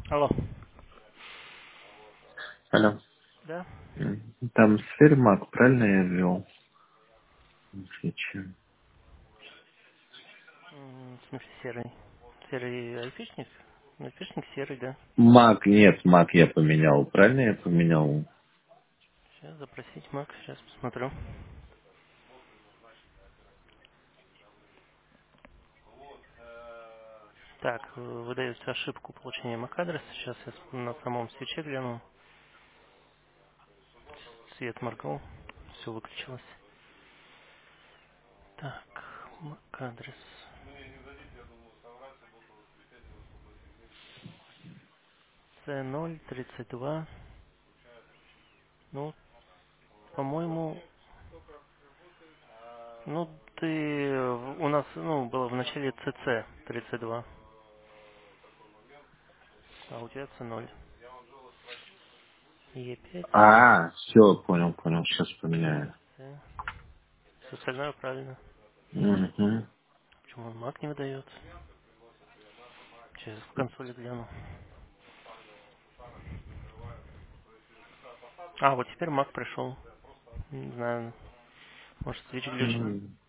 Алло. Алло. Да? Там сфермак, правильно я ввел? Зачем? В смысле серый? Серый айфишник? Айфишник серый, да. Мак, нет, мак я поменял. Правильно я поменял? Сейчас запросить Мак, сейчас посмотрю. Так, выдается ошибку получения MAC-адреса. Сейчас я на самом свече гляну. Свет моргал. Все выключилось. Так, MAC-адрес. C032. Ну, по-моему, ну, у нас, было в начале CC 32, а у тебя C0. E5. А, все, понял, сейчас поменяю. Все остальное правильно. Угу. Почему он Mac не выдает? Сейчас в консоли гляну. А, вот теперь Mac пришел. Не знаю, может, свич глючный.